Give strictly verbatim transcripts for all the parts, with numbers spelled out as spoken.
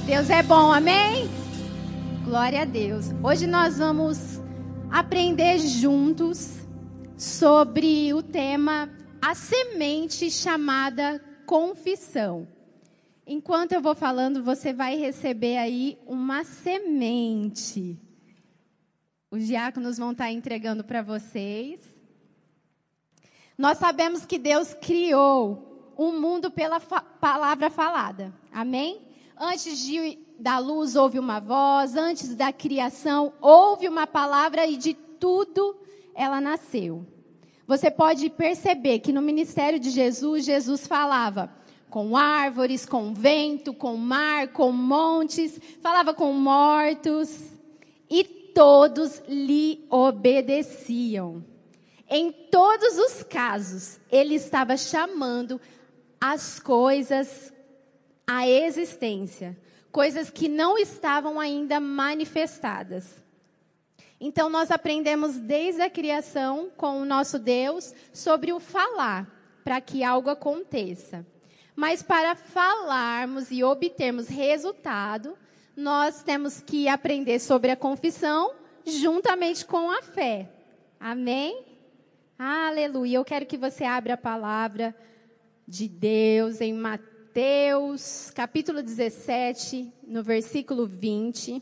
Deus é bom, amém? Glória a Deus. Hoje nós vamos aprender juntos sobre o tema a semente chamada confissão. Enquanto eu vou falando, você vai receber aí uma semente. Os diáconos vão estar entregando para vocês. Nós sabemos que Deus criou o mundo pela fa- palavra falada. Amém? Antes de, da luz houve uma voz, antes da criação houve uma palavra e de tudo ela nasceu. Você pode perceber que no ministério de Jesus, Jesus falava com árvores, com vento, com mar, com montes, falava com mortos e todos lhe obedeciam. Em todos os casos, ele estava chamando as coisas à existência, coisas que não estavam ainda manifestadas. Então, nós aprendemos desde a criação com o nosso Deus sobre o falar, para que algo aconteça. Mas para falarmos e obtermos resultado, nós temos que aprender sobre a confissão juntamente com a fé. Amém? Aleluia. Eu quero que você abra a palavra de Deus em Mateus, capítulo dezessete, no versículo vinte.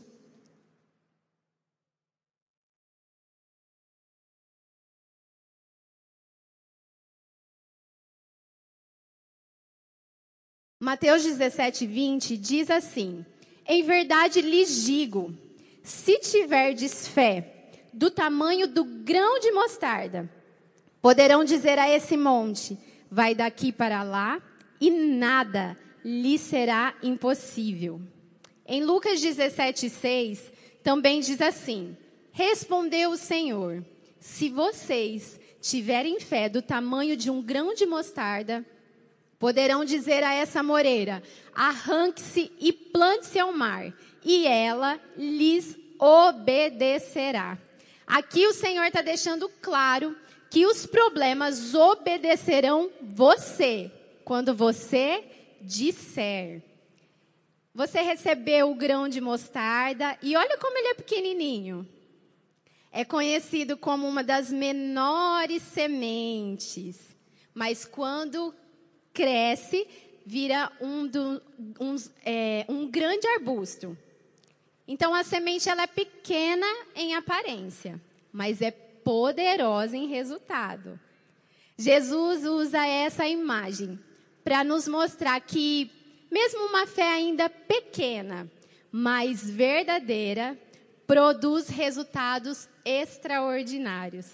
Mateus dezessete, vinte diz assim: em verdade lhes digo, se tiverdes fé do tamanho do grão de mostarda, poderão dizer a esse monte, vai daqui para lá, e nada lhe será impossível. Em Lucas dezessete, seis, também diz assim: respondeu o Senhor, se vocês tiverem fé do tamanho de um grão de mostarda, poderão dizer a essa moreira, arranque-se e plante-se ao mar, e ela lhes obedecerá. Aqui o Senhor está deixando claro que os problemas obedecerão você, quando você disser. Você recebeu o grão de mostarda, e olha como ele é pequenininho. É conhecido como uma das menores sementes, mas quando cresce, vira um, do, um, é, um grande arbusto. Então, a semente ela é pequena em aparência, mas é poderosa em resultado. Jesus usa essa imagem para nos mostrar que, mesmo uma fé ainda pequena, mas verdadeira, produz resultados extraordinários.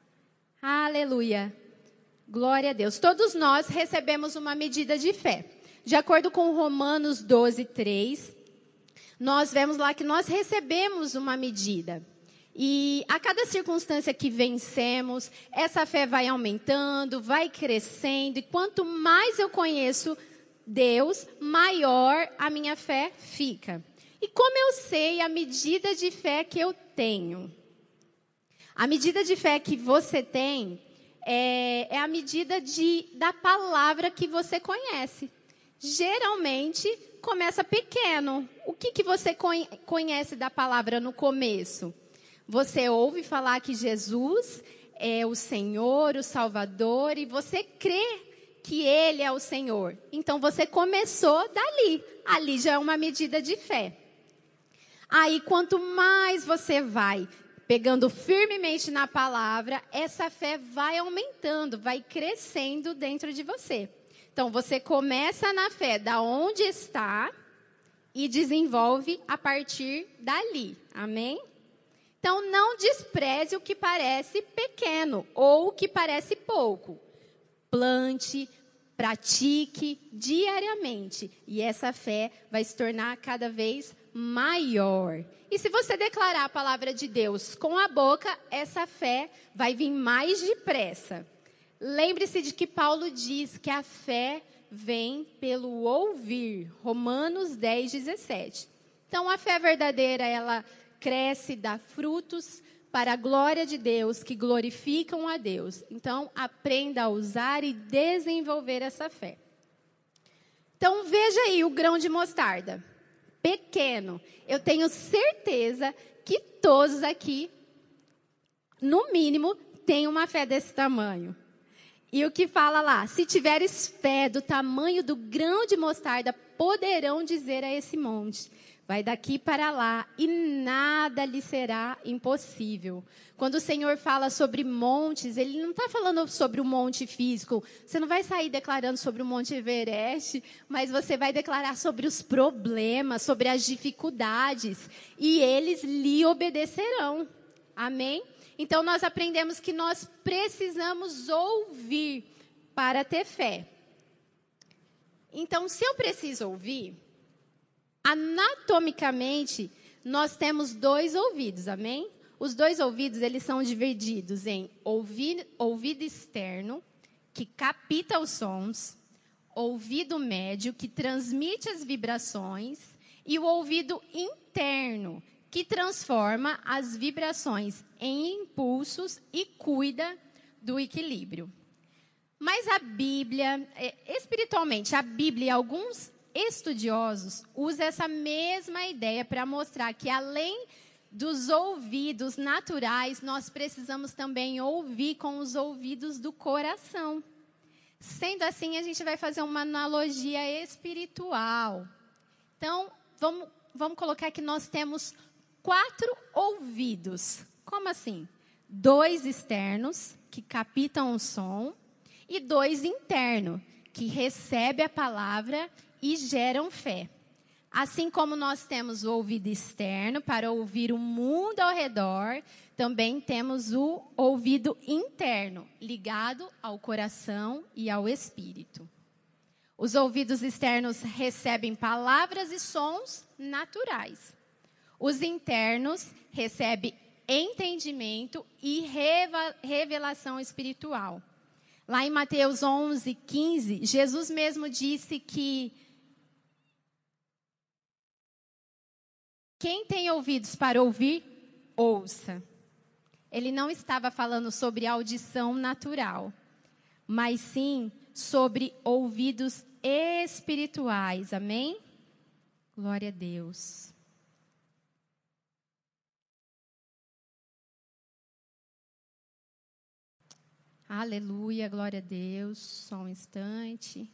Aleluia! Glória a Deus. Todos nós recebemos uma medida de fé. De acordo com Romanos doze, três, nós vemos lá que nós recebemos uma medida. E a cada circunstância que vencemos, essa fé vai aumentando, vai crescendo. E quanto mais eu conheço Deus, maior a minha fé fica. E como eu sei a medida de fé que eu tenho? A medida de fé que você tem É, é a medida de, da palavra que você conhece. Geralmente, começa pequeno. O que, que você conhece da palavra no começo? Você ouve falar que Jesus é o Senhor, o Salvador, e você crê que Ele é o Senhor. Então, você começou dali. Ali já é uma medida de fé. Aí, quanto mais você vai pegando firmemente na palavra, essa fé vai aumentando, vai crescendo dentro de você. Então, você começa na fé da onde está e desenvolve a partir dali. Amém? Então, não despreze o que parece pequeno ou o que parece pouco. Plante, pratique diariamente. E essa fé vai se tornar cada vez maior. E se você declarar a palavra de Deus com a boca, essa fé vai vir mais depressa. Lembre-se de que Paulo diz que a fé vem pelo ouvir. Romanos dez, dezessete. Então, a fé verdadeira, ela cresce, dá frutos para a glória de Deus, que glorificam a Deus. Então, aprenda a usar e desenvolver essa fé. Então, veja aí o grão de mostarda. pequeno. Eu tenho certeza que todos aqui, no mínimo, têm uma fé desse tamanho. E o que fala lá? Se tiveres fé do tamanho do grão de mostarda, poderão dizer a esse monte: vai daqui para lá, e nada lhe será impossível. Quando o Senhor fala sobre montes, Ele não está falando sobre o monte físico. Você não vai sair declarando sobre o Monte Everest, mas você vai declarar sobre os problemas, sobre as dificuldades, e eles lhe obedecerão. Amém? Então, nós aprendemos que nós precisamos ouvir para ter fé. Então, se eu preciso ouvir, anatomicamente, nós temos dois ouvidos, amém? Os dois ouvidos, eles são divididos em ouvido, ouvido externo, que capta os sons, ouvido médio, que transmite as vibrações, e o ouvido interno, que transforma as vibrações em impulsos e cuida do equilíbrio. Mas a Bíblia, espiritualmente, a Bíblia e alguns estudiosos usam essa mesma ideia para mostrar que, além dos ouvidos naturais, nós precisamos também ouvir com os ouvidos do coração. Sendo assim, a gente vai fazer uma analogia espiritual. Então, vamos, vamos colocar que nós temos quatro ouvidos. Como assim? Dois externos, que captam o som, e dois internos, que recebem a palavra e geram fé. Assim como nós temos o ouvido externo para ouvir o mundo ao redor, também temos o ouvido interno, ligado ao coração e ao espírito. Os ouvidos externos recebem palavras e sons naturais. Os internos recebem entendimento e revelação espiritual. Lá em Mateus onze, quinze, Jesus mesmo disse que quem tem ouvidos para ouvir, ouça. Ele não estava falando sobre audição natural, mas sim sobre ouvidos espirituais. Amém? Glória a Deus. Aleluia, glória a Deus. Só um instante.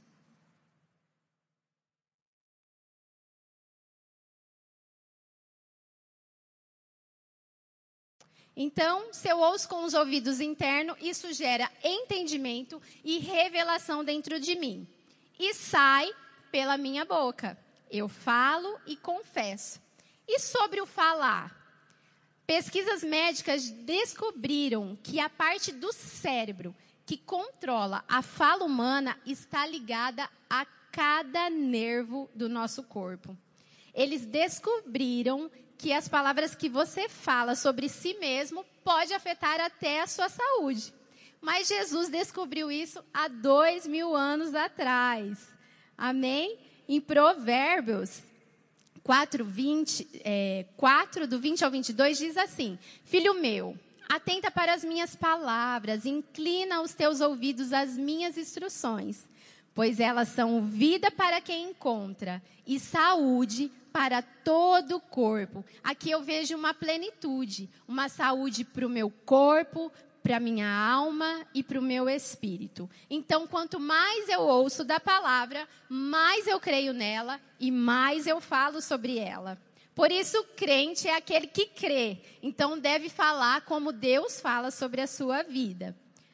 Então, se eu ouço com os ouvidos internos, isso gera entendimento e revelação dentro de mim. E sai pela minha boca. Eu falo e confesso. E sobre o falar? Pesquisas médicas descobriram que a parte do cérebro que controla a fala humana está ligada a cada nervo do nosso corpo. Eles descobriram que as palavras que você fala sobre si mesmo pode afetar até a sua saúde. Mas Jesus descobriu isso há dois mil anos atrás. Amém? Em Provérbios quatro, vinte, é, quatro, do vinte ao vinte e dois, diz assim: Filho meu, atenta para as minhas palavras, inclina os teus ouvidos às minhas instruções, pois elas são vida para quem encontra e saúde para todo o corpo. Aqui eu vejo uma plenitude, uma saúde para o meu corpo, para a minha alma e para o meu espírito. Então, quanto mais eu ouço da palavra, mais eu creio nela e mais eu falo sobre ela. Por isso, crente é aquele que crê. Então, deve falar como Deus fala sobre a sua vida.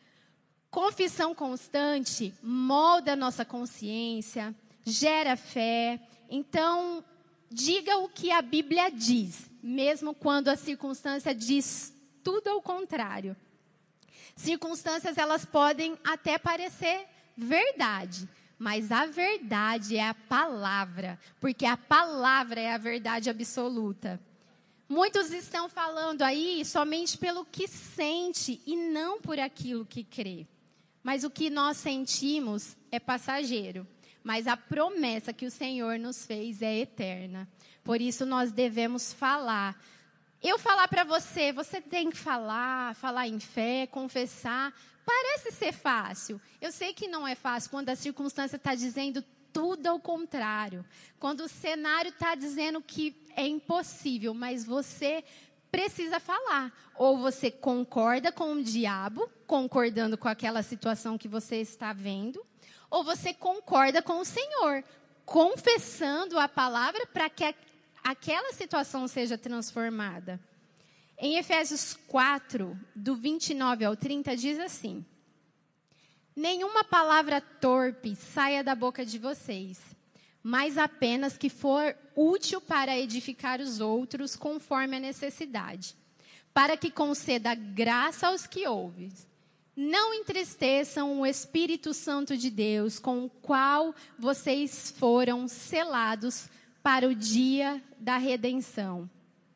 Confissão constante molda a nossa consciência, gera fé. Então, diga o que a Bíblia diz, mesmo quando a circunstância diz tudo ao contrário. Circunstâncias, elas podem até parecer verdade, mas a verdade é a palavra, porque a palavra é a verdade absoluta. Muitos estão falando aí somente pelo que sente e não por aquilo que crê. Mas o que nós sentimos é passageiro. Mas a promessa que o Senhor nos fez é eterna. Por isso nós devemos falar. Eu falar para você, você tem que falar, falar em fé, confessar. Parece ser fácil. Eu sei que não é fácil quando a circunstância está dizendo tudo ao contrário. Quando o cenário está dizendo que é impossível, mas você precisa falar. Ou você concorda com o diabo, concordando com aquela situação que você está vendo, ou você concorda com o Senhor, confessando a palavra para que a, aquela situação seja transformada. Em Efésios quatro, do vinte e nove ao trinta, diz assim: nenhuma palavra torpe saia da boca de vocês, mas apenas que for útil para edificar os outros conforme a necessidade, para que conceda graça aos que ouvem. Não entristeçam o Espírito Santo de Deus, com o qual vocês foram selados para o dia da redenção.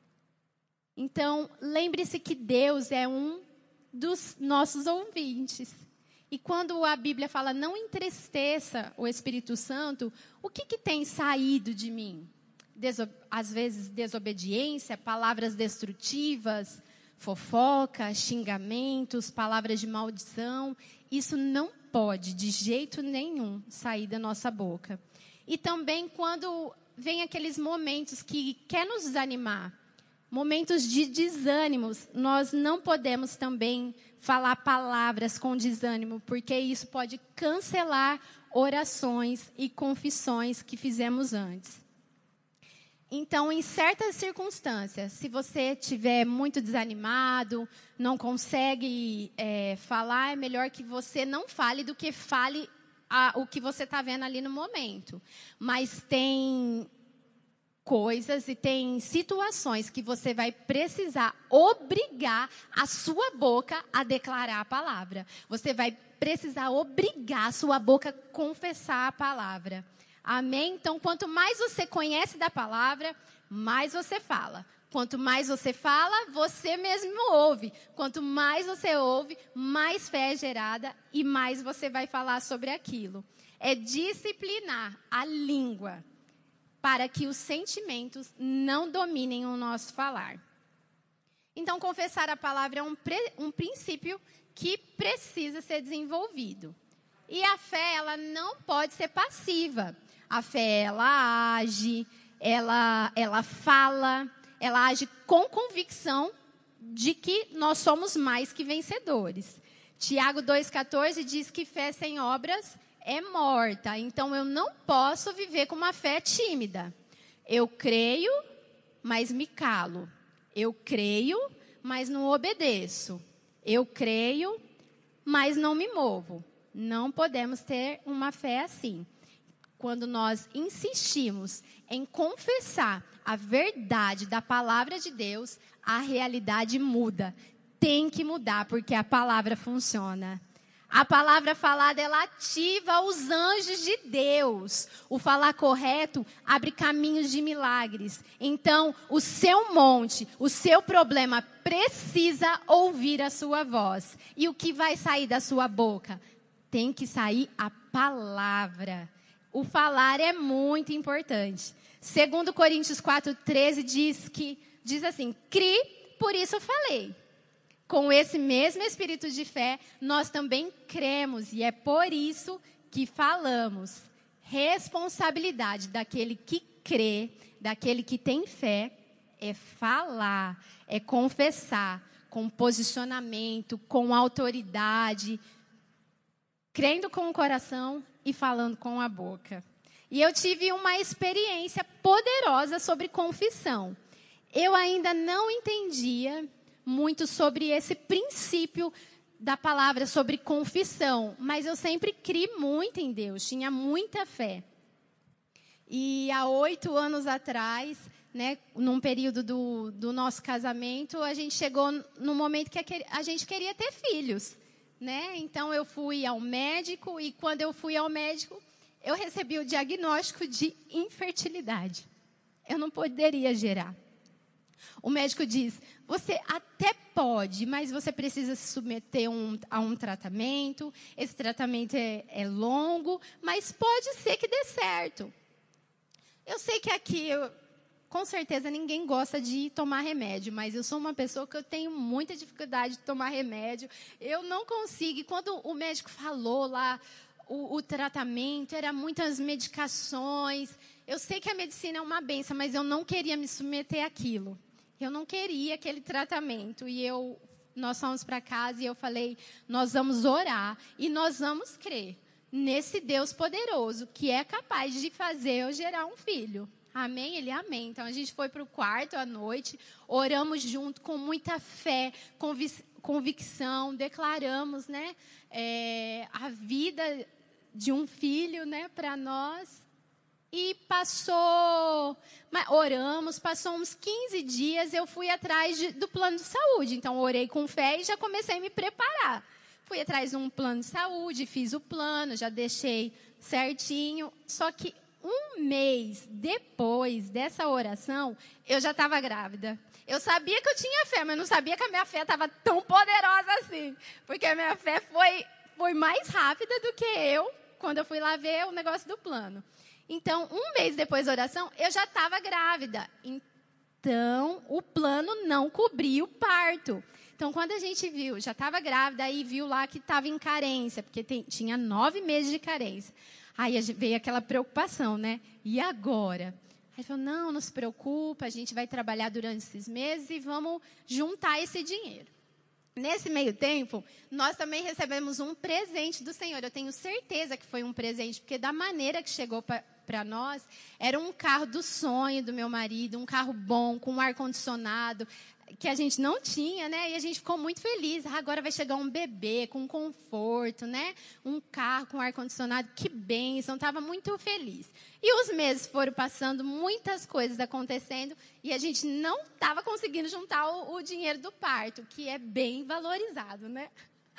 Então, lembre-se que Deus é um dos nossos ouvintes. E quando a Bíblia fala, não entristeça o Espírito Santo, o que, que tem saído de mim? Deso- às vezes, desobediência, palavras destrutivas, fofoca, xingamentos, palavras de maldição. Isso não pode, de jeito nenhum, sair da nossa boca. E também quando vem aqueles momentos que quer nos desanimar, momentos de desânimos, nós não podemos também falar palavras com desânimo, porque isso pode cancelar orações e confissões que fizemos antes. Então, em certas circunstâncias, se você estiver muito desanimado, não consegue é, falar, é melhor que você não fale do que fale a, o que você está vendo ali no momento. Mas tem coisas e tem situações que você vai precisar obrigar a sua boca a declarar a palavra. Você vai precisar obrigar a sua boca a confessar a palavra. Amém? Então, quanto mais você conhece da palavra, mais você fala. Quanto mais você fala, você mesmo ouve. Quanto mais você ouve, mais fé é gerada e mais você vai falar sobre aquilo. É disciplinar a língua para que os sentimentos não dominem o nosso falar. Então, confessar a palavra é um, pre, um princípio que precisa ser desenvolvido. E a fé, ela não pode ser passiva. A fé, ela age, ela, ela fala, ela age com convicção de que nós somos mais que vencedores. Tiago dois, catorze diz que fé sem obras é morta. Então, eu não posso viver com uma fé tímida. Eu creio, mas me calo. Eu creio, mas não obedeço. Eu creio, mas não me movo. Não podemos ter uma fé assim. Quando nós insistimos em confessar a verdade da palavra de Deus, a realidade muda. Tem que mudar, porque a palavra funciona. A palavra falada, ela ativa os anjos de Deus. O falar correto abre caminhos de milagres. Então, o seu monte, o seu problema precisa ouvir a sua voz. E o que vai sair da sua boca? Tem que sair a palavra. O falar é muito importante. Segundo Coríntios quatro, treze diz, que, diz assim, cri, por isso falei. Com esse mesmo espírito de fé, nós também cremos e é por isso que falamos. Responsabilidade daquele que crê, daquele que tem fé, é falar, é confessar, com posicionamento, com autoridade, crendo com o coração e falando com a boca. E eu tive uma experiência poderosa sobre confissão. Eu ainda não entendia muito sobre esse princípio da palavra, sobre confissão. Mas eu sempre criei muito em Deus, tinha muita fé. E há oito anos atrás, né, num período do, do nosso casamento, a gente chegou no momento que a gente queria ter filhos. Né? Então, eu fui ao médico e quando eu fui ao médico, eu recebi o diagnóstico de infertilidade. Eu não poderia gerar. O médico diz, você até pode, mas você precisa se submeter um, a um tratamento. Esse tratamento é, é longo, mas pode ser que dê certo. Eu sei que aqui, eu, com certeza, ninguém gosta de tomar remédio, mas eu sou uma pessoa que eu tenho muita dificuldade de tomar remédio. Eu não consigo. E quando o médico falou lá o, o tratamento, era muitas medicações. Eu sei que a medicina é uma benção, mas eu não queria me submeter àquilo. Eu não queria aquele tratamento. E eu, nós fomos para casa e eu falei, nós vamos orar e nós vamos crer nesse Deus poderoso, que é capaz de fazer eu gerar um filho. Amém? Ele, amém. Então, a gente foi para o quarto à noite, oramos junto com muita fé, convic- convicção, declaramos, né, é, a vida de um filho, né, para nós. E passou, oramos, passou uns quinze dias, eu fui atrás de, do plano de saúde. Então, orei com fé e já comecei a me preparar. Fui atrás de um plano de saúde, fiz o plano, já deixei certinho. Só que um mês depois dessa oração, eu já estava grávida. Eu sabia que eu tinha fé, mas não sabia que a minha fé estava tão poderosa assim. Porque a minha fé foi, foi mais rápida do que eu, quando eu fui lá ver o negócio do plano. Então, um mês depois da oração, eu já estava grávida. Então, o plano não cobriu o parto. Então, quando a gente viu, já estava grávida, aí viu lá que estava em carência, porque tem, tinha nove meses de carência. Aí veio aquela preocupação, né? E agora? Aí falou, não, não se preocupa, a gente vai trabalhar durante esses meses e vamos juntar esse dinheiro. Nesse meio tempo, nós também recebemos um presente do Senhor. Eu tenho certeza que foi um presente, porque da maneira que chegou para nós, era um carro do sonho do meu marido, um carro bom, com ar-condicionado, que a gente não tinha, né? E a gente ficou muito feliz. Ah, agora vai chegar um bebê com conforto, né? Um carro com ar-condicionado, que bênção. Estava muito feliz. E os meses foram passando, muitas coisas acontecendo, e a gente não estava conseguindo juntar o, o dinheiro do parto, que é bem valorizado, né?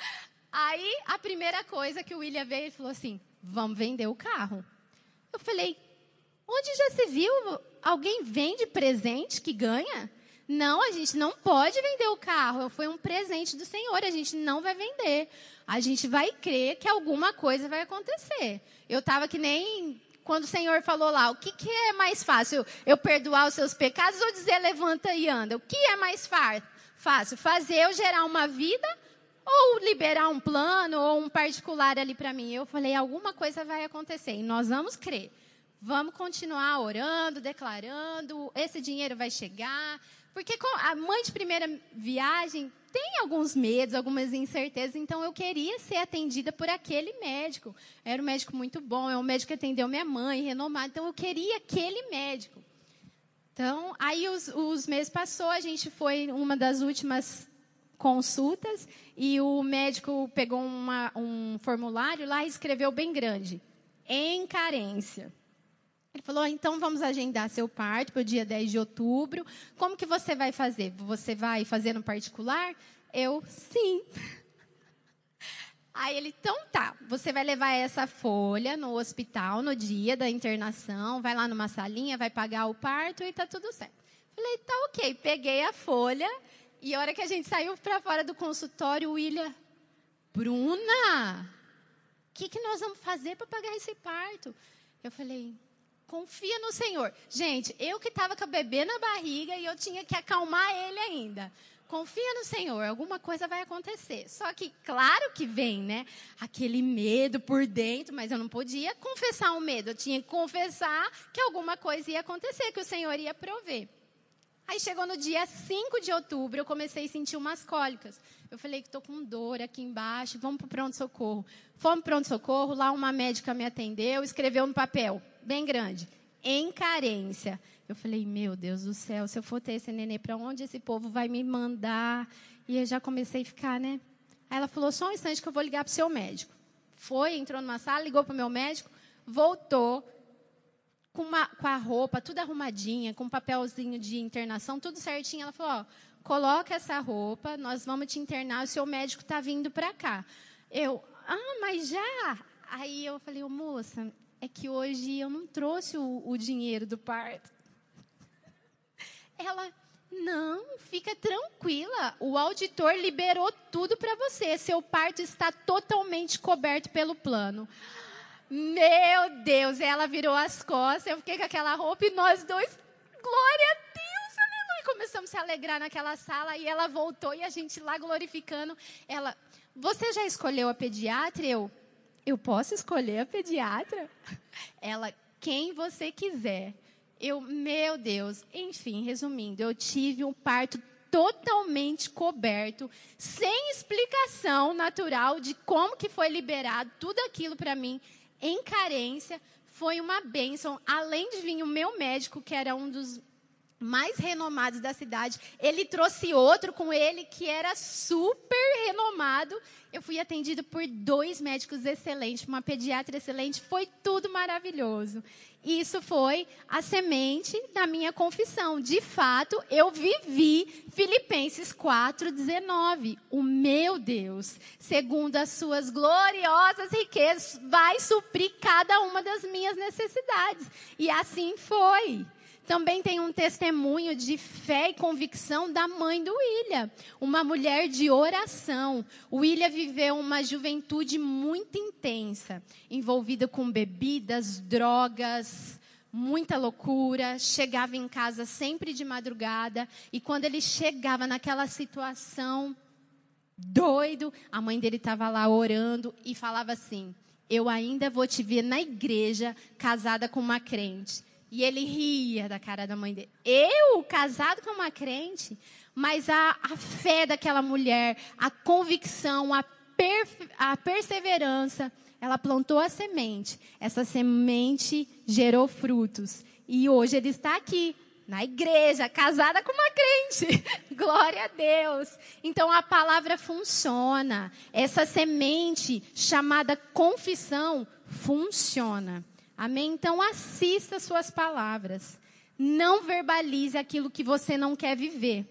Aí, a primeira coisa que o William veio e falou assim, vamos vender o carro. Eu falei, onde já se viu? Alguém vende presente que ganha? Não, a gente não pode vender o carro. Foi um presente do Senhor, a gente não vai vender. A gente vai crer que alguma coisa vai acontecer. Eu estava que nem quando o Senhor falou lá, o que, que é mais fácil? Eu perdoar os seus pecados ou dizer levanta e anda? O que é mais fácil? Fazer eu gerar uma vida ou liberar um plano ou um particular ali para mim? Eu falei, alguma coisa vai acontecer e nós vamos crer. Vamos continuar orando, declarando, esse dinheiro vai chegar. Porque a mãe de primeira viagem tem alguns medos, algumas incertezas. Então, eu queria ser atendida por aquele médico. Era um médico muito bom, é um médico que atendeu minha mãe, renomado. Então, eu queria aquele médico. Então, aí os, os meses passou, a gente foi uma das últimas consultas e o médico pegou uma, um formulário lá e escreveu bem grande. Em carência. Ele falou, então vamos agendar seu parto para o dia dez de outubro. Como que você vai fazer? Você vai fazer no particular? Eu, sim. Aí ele, então tá, você vai levar essa folha no hospital no dia da internação, vai lá numa salinha, vai pagar o parto e tá tudo certo. Falei, tá ok. Peguei a folha e a hora que a gente saiu para fora do consultório, o William, Bruna, o que, que nós vamos fazer para pagar esse parto? Eu falei... Confia no Senhor. Gente, eu que estava com a bebê na barriga e eu tinha que acalmar ele ainda. Confia no Senhor, alguma coisa vai acontecer. Só que, claro que vem, né? Aquele medo por dentro, mas eu não podia confessar o medo. Eu tinha que confessar que alguma coisa ia acontecer, que o Senhor ia prover. Aí chegou no dia cinco de outubro, eu comecei a sentir umas cólicas. Eu falei que estou com dor aqui embaixo, vamos para o pronto-socorro. Fomos para o pronto-socorro, lá uma médica me atendeu, escreveu no papel, bem grande, em carência. Eu falei, meu Deus do céu, se eu for ter esse nenê, para onde esse povo vai me mandar? E eu já comecei a ficar, né? Aí ela falou, só um instante que eu vou ligar para o seu médico. Foi, entrou numa sala, ligou para o meu médico, voltou, com, uma, com a roupa tudo arrumadinha, com um papelzinho de internação, tudo certinho. Ela falou, ó, coloca essa roupa, nós vamos te internar, o seu médico está vindo para cá. Eu, ah, mas já? Aí eu falei, oh, moça, é que hoje eu não trouxe o, o dinheiro do parto. Ela, não, fica tranquila, o auditor liberou tudo para você, seu parto está totalmente coberto pelo plano. Meu Deus, ela virou as costas, eu fiquei com aquela roupa e nós dois, glória a Deus, aleluia. Começamos a se alegrar naquela sala e ela voltou e a gente lá glorificando. Ela, você já escolheu a pediatra? Eu, eu posso escolher a pediatra? Ela, quem você quiser. Eu, meu Deus, enfim, resumindo, eu tive um parto totalmente coberto, sem explicação natural de como que foi liberado tudo aquilo para mim, em carência. Foi uma bênção. Além de vir o meu médico, que era um dos mais renomados da cidade, ele trouxe outro com ele que era super renomado. Eu fui atendida por dois médicos excelentes, uma pediatra excelente, foi tudo maravilhoso. Isso foi a semente da minha confissão. De fato, eu vivi Filipenses quatro, dezenove. O meu Deus, segundo as suas gloriosas riquezas, vai suprir cada uma das minhas necessidades. E assim foi. Também tem um testemunho de fé e convicção da mãe do William, uma mulher de oração. O William viveu uma juventude muito intensa, envolvida com bebidas, drogas, muita loucura. Chegava em casa sempre de madrugada e quando ele chegava naquela situação doido, a mãe dele estava lá orando e falava assim: eu ainda vou te ver na igreja casada com uma crente. E ele ria da cara da mãe dele. Eu, casado com uma crente? Mas a, a fé daquela mulher, a convicção, a, per, a perseverança, ela plantou a semente. Essa semente gerou frutos. E hoje ele está aqui, na igreja, casada com uma crente. Glória a Deus. Então a palavra funciona. Essa semente chamada confissão funciona. Amém? Então, assista as suas palavras. Não verbalize aquilo que você não quer viver.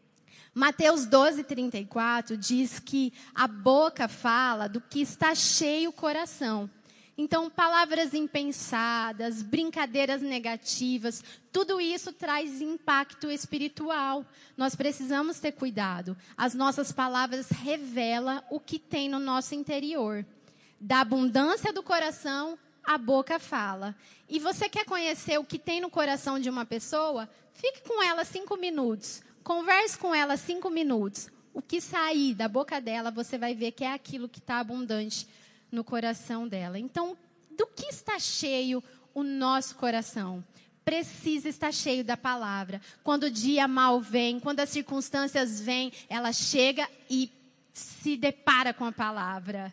Mateus doze, trinta e quatro diz que a boca fala do que está cheio o coração. Então, palavras impensadas, brincadeiras negativas, tudo isso traz impacto espiritual. Nós precisamos ter cuidado. As nossas palavras revelam o que tem no nosso interior. Da abundância do coração, a boca fala. E você quer conhecer o que tem no coração de uma pessoa? Fique com ela cinco minutos. Converse com ela cinco minutos. O que sair da boca dela, você vai ver que é aquilo que está abundante no coração dela. Então, do que está cheio o nosso coração? Precisa estar cheio da palavra. Quando o dia mal vem, quando as circunstâncias vêm, ela chega e se depara com a palavra.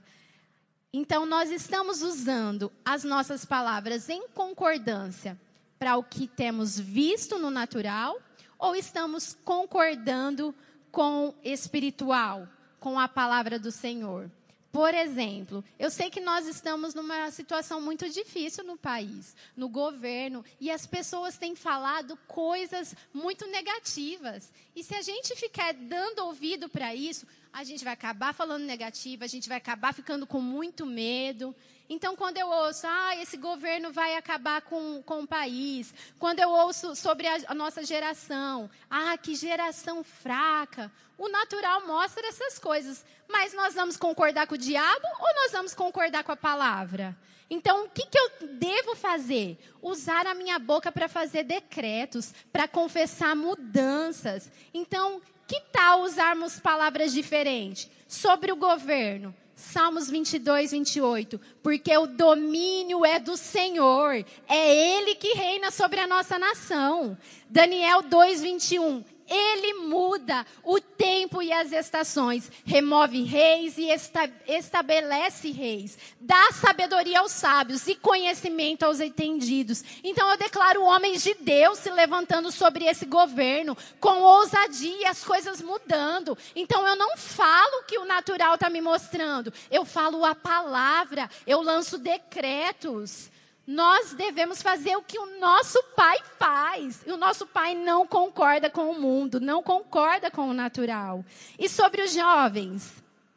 Então, nós estamos usando as nossas palavras em concordância para o que temos visto no natural ou estamos concordando com o espiritual, com a palavra do Senhor? Por exemplo, eu sei que nós estamos numa situação muito difícil no país, no governo, e as pessoas têm falado coisas muito negativas. E se a gente ficar dando ouvido para isso, a gente vai acabar falando negativo, a gente vai acabar ficando com muito medo. Então, quando eu ouço, ah, esse governo vai acabar com, com o país. Quando eu ouço sobre a, a nossa geração, ah, que geração fraca. O natural mostra essas coisas. Mas nós vamos concordar com o diabo ou nós vamos concordar com a palavra? Então, o que, que eu devo fazer? Usar a minha boca para fazer decretos, para confessar mudanças. Então, que tal usarmos palavras diferentes? Sobre o governo. Salmos vinte e dois, vinte e oito. Porque o domínio é do Senhor. É Ele que reina sobre a nossa nação. Daniel dois, vinte e um. Ele muda o tempo e as estações, remove reis e esta, estabelece reis, dá sabedoria aos sábios e conhecimento aos entendidos. Então eu declaro homens de Deus se levantando sobre esse governo, com ousadia, as coisas mudando. Então eu não falo o que o natural está me mostrando, eu falo a palavra, eu lanço decretos. Nós devemos fazer o que o nosso pai faz. E o nosso pai não concorda com o mundo, não concorda com o natural. E sobre os jovens,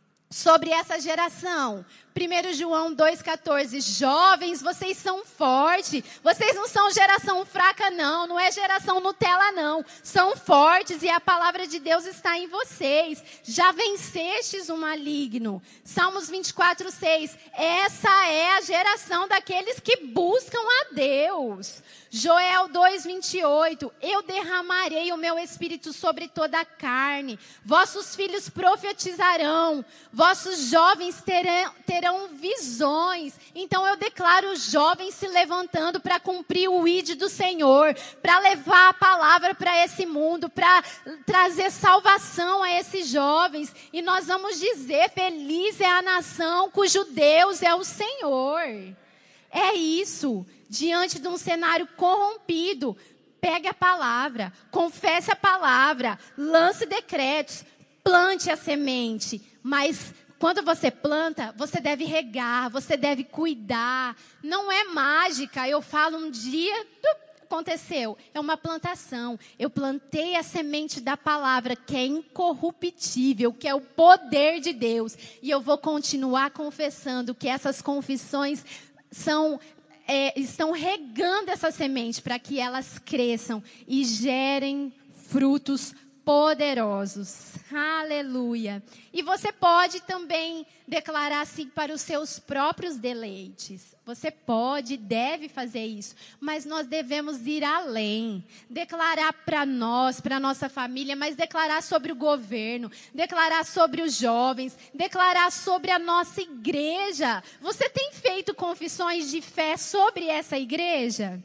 sobre essa geração, primeiro João dois, quatorze, jovens, vocês são fortes, vocês não são geração fraca não, não é geração Nutella não, são fortes e a palavra de Deus está em vocês, já vencestes o maligno. Salmos vinte e quatro, seis, essa é a geração daqueles que buscam a Deus. Joel dois, vinte e oito, eu derramarei o meu espírito sobre toda a carne, vossos filhos profetizarão, vossos jovens terão, terão terão visões. Então eu declaro jovens se levantando para cumprir o I D do Senhor, para levar a palavra para esse mundo, para trazer salvação a esses jovens. E nós vamos dizer, feliz é a nação cujo Deus é o Senhor. É isso, diante de um cenário corrompido, pegue a palavra, confesse a palavra, lance decretos, plante a semente, mas quando você planta, você deve regar, você deve cuidar. Não é mágica, eu falo um dia, aconteceu, é uma plantação. Eu plantei a semente da palavra, que é incorruptível, que é o poder de Deus. E eu vou continuar confessando que essas confissões são... É, estão regando essa semente para que elas cresçam e gerem frutos poderosos. Aleluia. E você pode também declarar assim para os seus próprios deleites. Você pode, deve fazer isso. Mas nós devemos ir além. Declarar para nós, para a nossa família, mas declarar sobre o governo, declarar sobre os jovens, declarar sobre a nossa igreja. Você tem feito confissões de fé sobre essa igreja?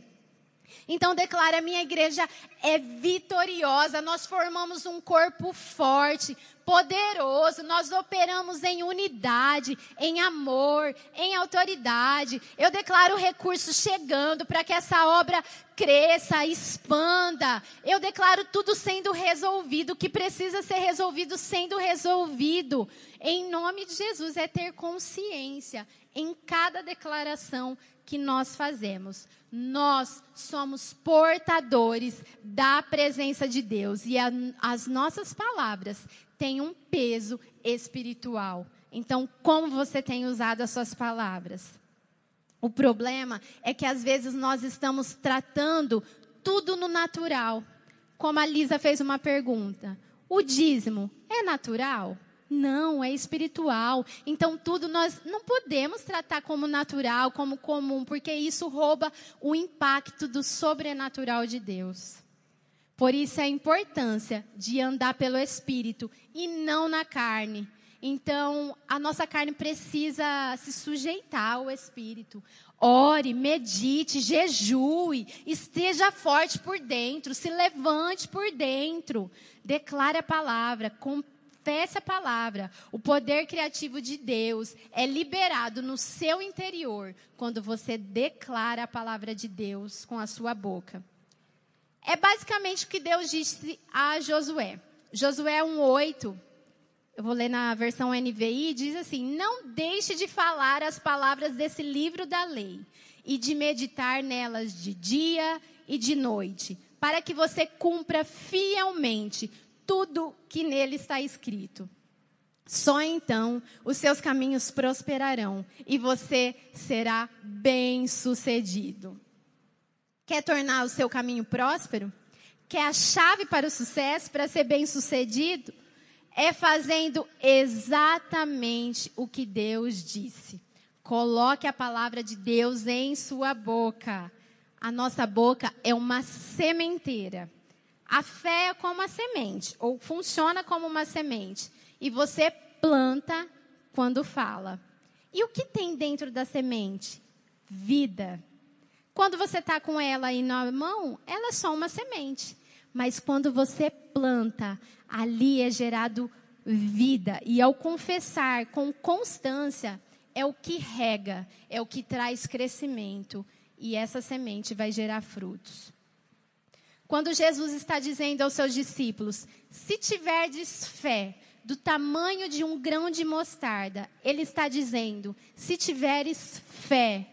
Então declara, a minha igreja é vitoriosa, nós formamos um corpo forte, poderoso, nós operamos em unidade, em amor, em autoridade. Eu declaro recursos chegando para que essa obra cresça, expanda. Eu declaro tudo sendo resolvido, o que precisa ser resolvido sendo resolvido. Em nome de Jesus, é ter consciência em cada declaração que nós fazemos. Nós somos portadores da presença de Deus e a, as nossas palavras têm um peso espiritual. Então, como você tem usado as suas palavras? O problema é que às vezes nós estamos tratando tudo no natural. Como a Lisa fez uma pergunta, o dízimo é natural? Não, é espiritual. Então, tudo nós não podemos tratar como natural, como comum, porque isso rouba o impacto do sobrenatural de Deus. Por isso, a importância de andar pelo Espírito e não na carne. Então, a nossa carne precisa se sujeitar ao Espírito. Ore, medite, jejue, esteja forte por dentro, se levante por dentro. Declare a palavra, compartilhe. Confesse a palavra. O poder criativo de Deus é liberado no seu interior quando você declara a palavra de Deus com a sua boca. É basicamente o que Deus disse a Josué. Josué um oito, eu vou ler na versão N V I, diz assim: não deixe de falar as palavras desse livro da lei e de meditar nelas de dia e de noite, para que você cumpra fielmente tudo que nele está escrito. Só então os seus caminhos prosperarão e você será bem-sucedido. Quer tornar o seu caminho próspero? Quer a chave para o sucesso, para ser bem-sucedido? É fazendo exatamente o que Deus disse. Coloque a palavra de Deus em sua boca. A nossa boca é uma sementeira. A fé é como uma semente, ou funciona como uma semente. E você planta quando fala. E o que tem dentro da semente? Vida. Quando você está com ela aí na mão, ela é só uma semente. Mas quando você planta, ali é gerado vida. E ao confessar com constância, é o que rega, é o que traz crescimento. E essa semente vai gerar frutos. Quando Jesus está dizendo aos seus discípulos, se tiverdes fé do tamanho de um grão de mostarda, ele está dizendo, se tiveres fé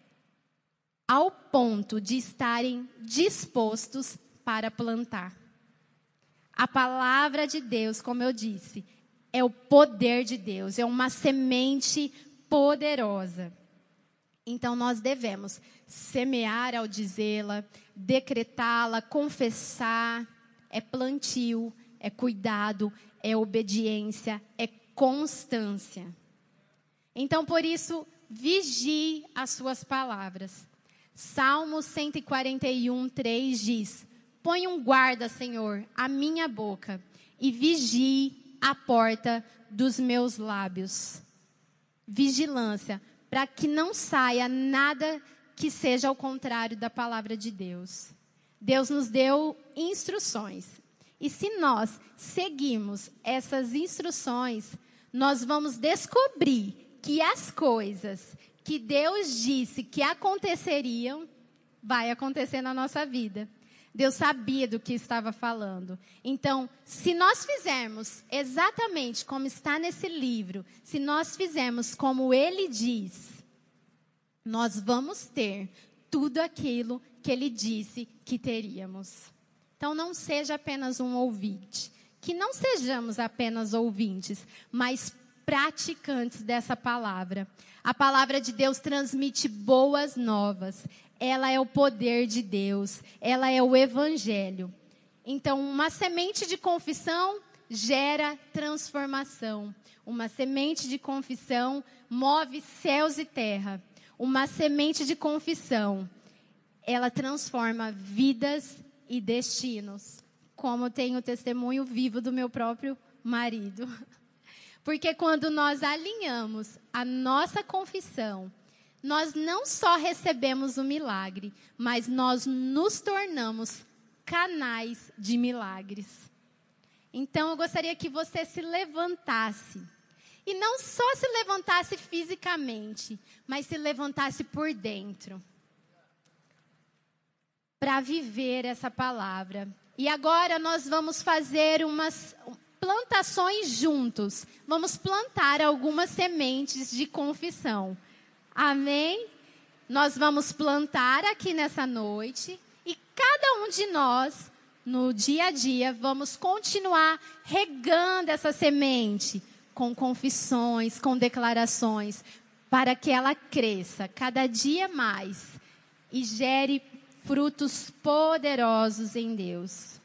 ao ponto de estarem dispostos para plantar. A palavra de Deus, como eu disse, é o poder de Deus, é uma semente poderosa. Então, nós devemos semear ao dizê-la, decretá-la, confessar. É plantio, é cuidado, é obediência, é constância. Então, por isso, vigie as suas palavras. Salmo cento e quarenta e um, três diz, põe um guarda, Senhor, à minha boca e vigie a porta dos meus lábios. vigilância, para que não saia nada que seja ao contrário da palavra de Deus. Deus nos deu instruções. E se nós seguirmos essas instruções, nós vamos descobrir que as coisas que Deus disse que aconteceriam, vai acontecer na nossa vida. Deus sabia do que estava falando. Então, se nós fizermos exatamente como está nesse livro, se nós fizermos como Ele diz, nós vamos ter tudo aquilo que Ele disse que teríamos. Então, não seja apenas um ouvinte. Que não sejamos apenas ouvintes, mas praticantes dessa palavra. A palavra de Deus transmite boas novas. Ela é o poder de Deus. Ela é o evangelho. Então, uma semente de confissão gera transformação. Uma semente de confissão move céus e terra. Uma semente de confissão, ela transforma vidas e destinos. Como eu tenho o testemunho vivo do meu próprio marido. Porque quando nós alinhamos a nossa confissão, nós não só recebemos o milagre, mas nós nos tornamos canais de milagres. Então, eu gostaria que você se levantasse. E não só se levantasse fisicamente, mas se levantasse por dentro. Para viver essa palavra. E agora nós vamos fazer umas plantações juntos. Vamos plantar algumas sementes de confissão. Amém? Nós vamos plantar aqui nessa noite. E cada um de nós, no dia a dia, vamos continuar regando essa semente. Com confissões, com declarações. Para que ela cresça cada dia mais. E gere frutos poderosos em Deus.